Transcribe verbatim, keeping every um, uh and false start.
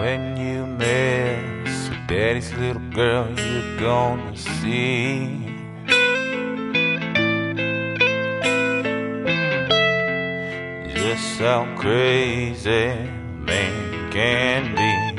When you miss daddy's little girl, you're gonna see just how crazy man can be.